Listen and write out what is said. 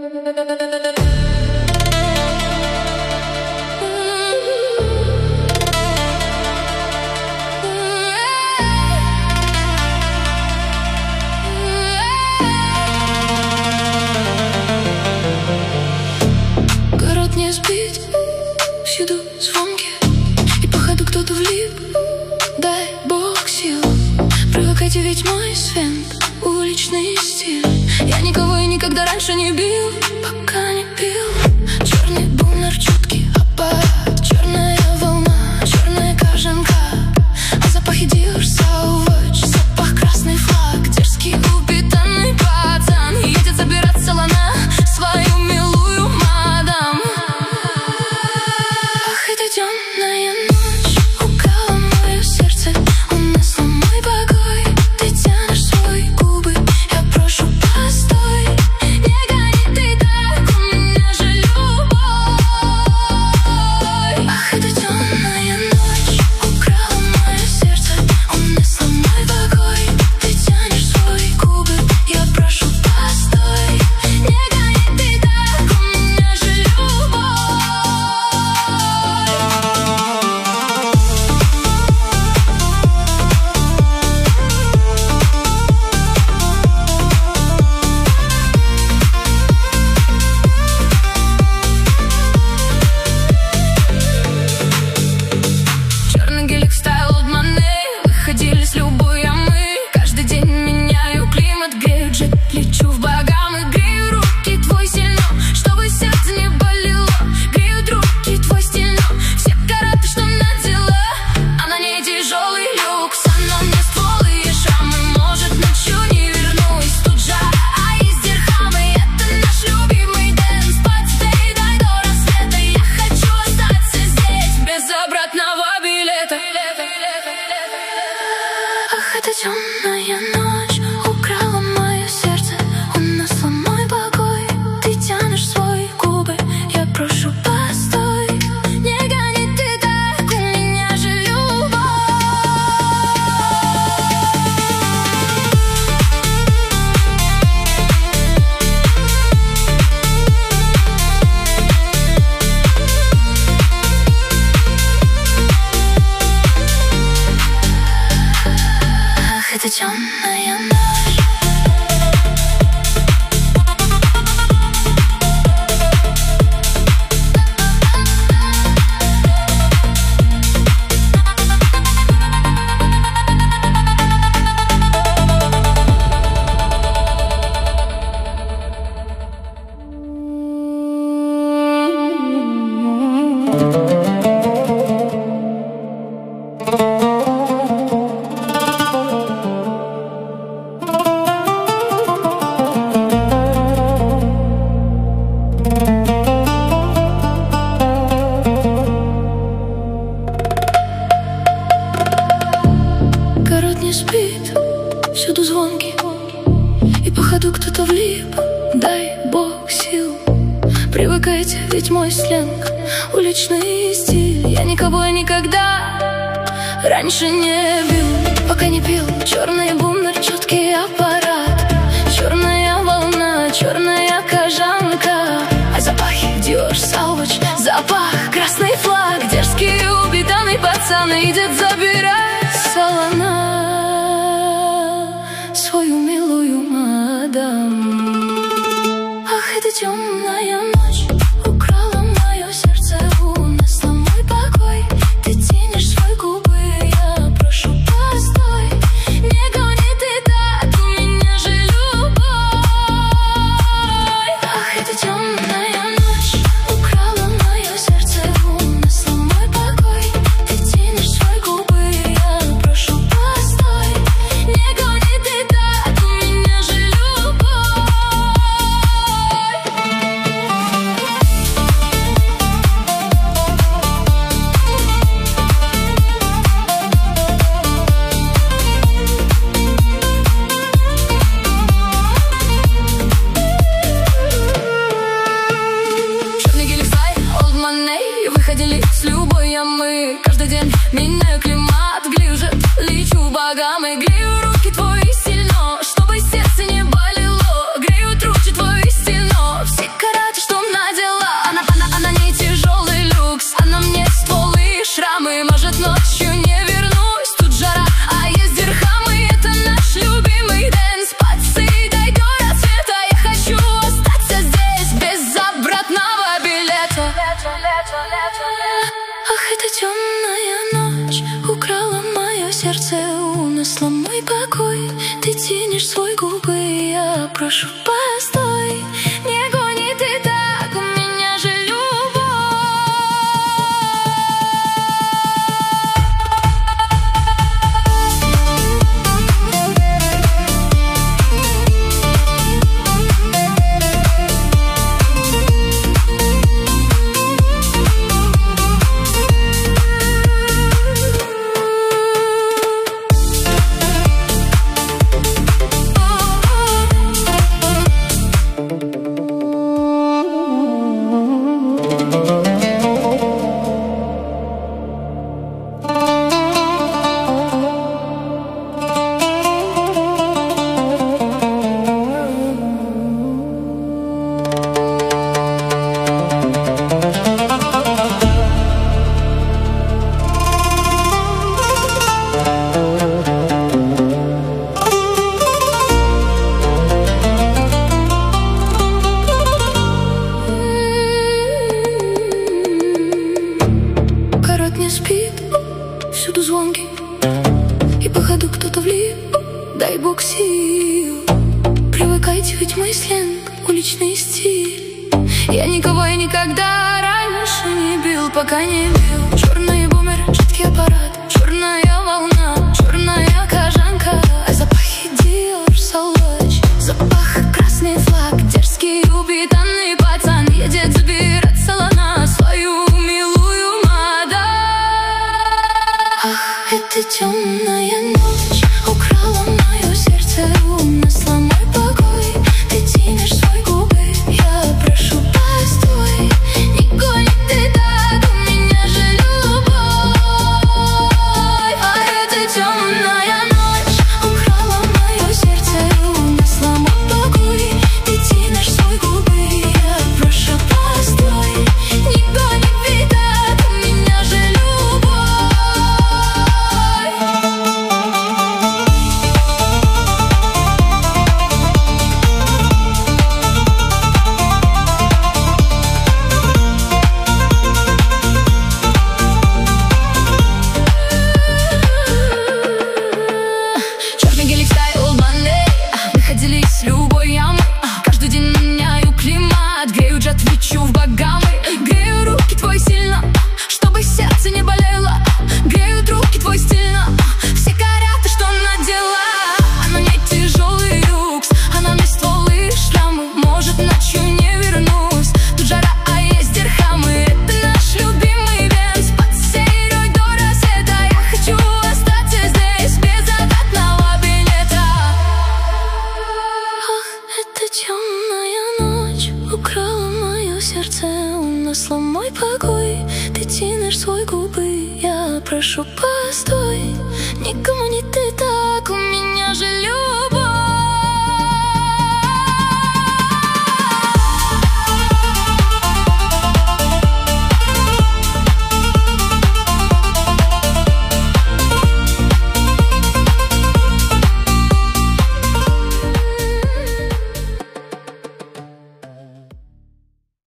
Город не спит, всюду звонки, и по ходу кто-то влип. Дай Бог сил, привыкайте, ведь мой свет уличный стиль. Я никого и никогда раньше не бил, пока не пил. Черный бумер, чуткий аппарат, черная волна, черная кожанка, а запахи Dior Sauvage, запах красный флаг, дерзкий упитанный пацан едет забираться лана свою милую мадам. Ах, это темная ночь украла мое сердце, унесла мой покой. Ты тянешь свои губы, я прошу, постой. Не гони ты так, у меня же любовь. Ах, это темная ночь украла мое сердце, унесла мой покой. Ты тянешь свои губы, я прошу, постой. Не гони ты так, у меня же любовь. Черный гелик стайл от Мане, выходили с любой ямы. Каждый день меняю климат, грею джет, лечу в Багамы. Грею руки твой сильно, чтобы сердце не болело. Греют руки твой стильно, все караты, что надела. А на ней тяжелый люкс, а на мне стволы и шрамы. Может, ночью не вернусь, тут жара, а есть дирхамы. Это наш любимый дэнс, подстейдай до рассвета. Я хочу остаться здесь без обратного билета. Ах, это темная ночь украла мое сердце, унесла мой покой. Ты тянешь свои губы, я прошу, постой. Не гони ты так, у меня же любовь. Ах, это темная ночь. Город не спит, всюду звонки, и по ходу кто-то влип. Дай Бог сил, привыкайте, ведь мой сленг уличный стиль. Я никого и никогда раньше не бил, пока не пил. Черный бумер, четкий аппарат, черная волна, черная кожанка, а запахи Dior Sauvage, запах красный флаг, дерзкий упитанный пацан идет забирать солона свою милую мадам. Ах, это темная ночь украла мое сердце, унесла мой покой. Ты тянешь свои губы, я прошу, постой. Не гони ты так, у меня же любовь. Ах, это темная ночь украла мое сердце, унесла мой покой. Ты тянешь свои губы, я прошу, постой. Не гони ты так, у меня же любовь. Черный гелик стайл от Мане, выходили с любой ямы. Каждый день меняю климат, грею джет, лечу в Багамы. Грею руки твои сильно, чтобы сердце не болело. Греют руки твои стильно, все уличный стиль. Я никого и никогда раньше не бил, пока не бил. Черный бумер, жидкий аппарат, черная волна, черная кожанка, а запахи Dior Sauvage. Запах красный флаг, дерзкий упитанный пацан едет забираться на свою милую мадам. Ах, это темная ночь украла мое сердце, унесла мой покой. Ты тянешь свои губы, я прошу, постой. Не гони ты так, у меня же любовь. А это темная ночь украла мое сердце, унесла мой покой. Ты тянешь свои губы, я прошу, постой. Не гони ты так, у меня же любовь. Черный гелик стайл Monday, выходили из любой ямы. Каждый день меняю климат, грею джет, лечу в Багамы. Грею руки твои сильно, чтобы сердце не болело. Греют руки твои стильно, все горят, ты что надела? А на ней тяжелый люкс, а на мне стволы шрамы. Может, ночью не вернусь, тут жара, а есть дирхамы. Это наш любимый Бенц, под серой до рассвета. Я хочу остаться здесь без закатного билета. Ах, это темная ночь украла мое сердце, унесла мой покой. Ты тянешь свои губы, я прошу, постой. Никому не ты так.